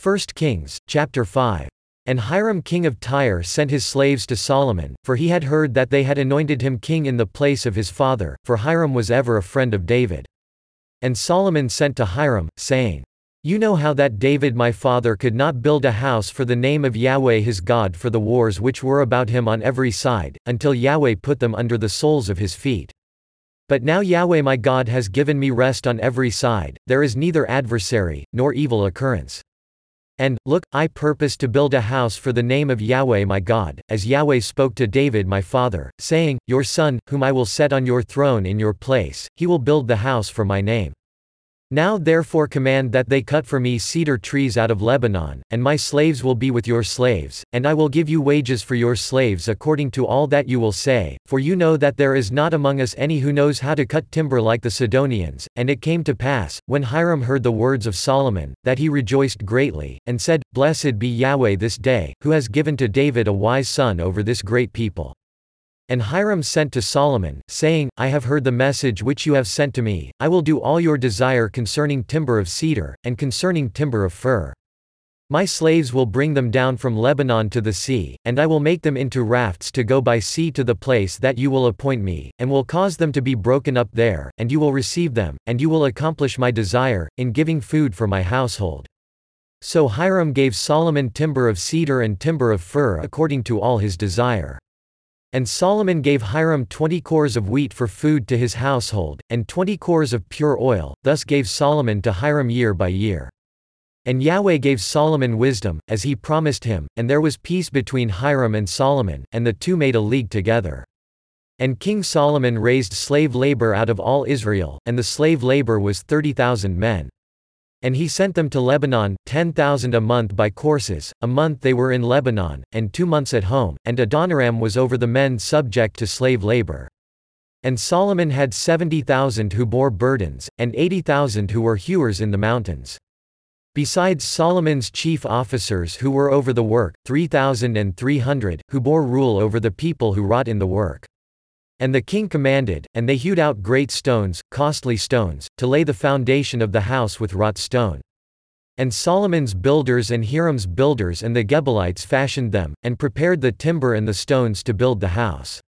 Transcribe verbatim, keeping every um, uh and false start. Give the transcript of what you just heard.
First Kings, chapter five. And Hiram king of Tyre sent his slaves to Solomon, for he had heard that they had anointed him king in the place of his father, for Hiram was ever a friend of David. And Solomon sent to Hiram, saying, You know how that David my father could not build a house for the name of Yahweh his God for the wars which were about him on every side, until Yahweh put them under the soles of his feet. But now Yahweh my God has given me rest on every side, there is neither adversary, nor evil occurrence. And, look, I purpose to build a house for the name of Yahweh my God, as Yahweh spoke to David my father, saying, Your son, whom I will set on your throne in your place, he will build the house for my name. Now therefore command that they cut for me cedar trees out of Lebanon, and my slaves will be with your slaves, and I will give you wages for your slaves according to all that you will say, for you know that there is not among us any who knows how to cut timber like the Sidonians. And it came to pass, when Hiram heard the words of Solomon, that he rejoiced greatly, and said, Blessed be Yahweh this day, who has given to David a wise son over this great people. And Hiram sent to Solomon, saying, I have heard the message which you have sent to me, I will do all your desire concerning timber of cedar, and concerning timber of fir. My slaves will bring them down from Lebanon to the sea, and I will make them into rafts to go by sea to the place that you will appoint me, and will cause them to be broken up there, and you will receive them, and you will accomplish my desire, in giving food for my household. So Hiram gave Solomon timber of cedar and timber of fir according to all his desire. And Solomon gave Hiram twenty cores of wheat for food to his household, and twenty cores of pure oil, thus gave Solomon to Hiram year by year. And Yahweh gave Solomon wisdom, as he promised him, and there was peace between Hiram and Solomon, and the two made a league together. And King Solomon raised slave labor out of all Israel, and the slave labor was thirty thousand men. And he sent them to Lebanon, ten thousand a month by courses, a month they were in Lebanon, and two months at home, and Adoniram was over the men subject to slave labor. And Solomon had seventy thousand who bore burdens, and eighty thousand who were hewers in the mountains. Besides Solomon's chief officers who were over the work, three thousand and three hundred, who bore rule over the people who wrought in the work. And the king commanded, and they hewed out great stones, costly stones, to lay the foundation of the house with wrought stone. And Solomon's builders and Hiram's builders and the Gebalites fashioned them, and prepared the timber and the stones to build the house.